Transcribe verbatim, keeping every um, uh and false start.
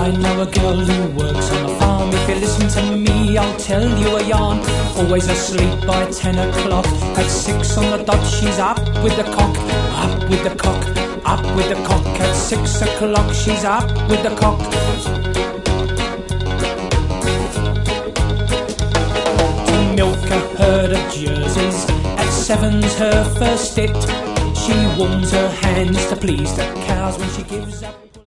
I know a girl who works on a farm. If you listen to me, I'll tell you a yarn. Always asleep by ten o'clock. At six on the dot, she's up with the cock. Up with the cock, up with the cock. At six o'clock, she's up with the cock. To milk a herd of Jerseys, at seven's her first hit. She warms her hands to please the cows when she gives up.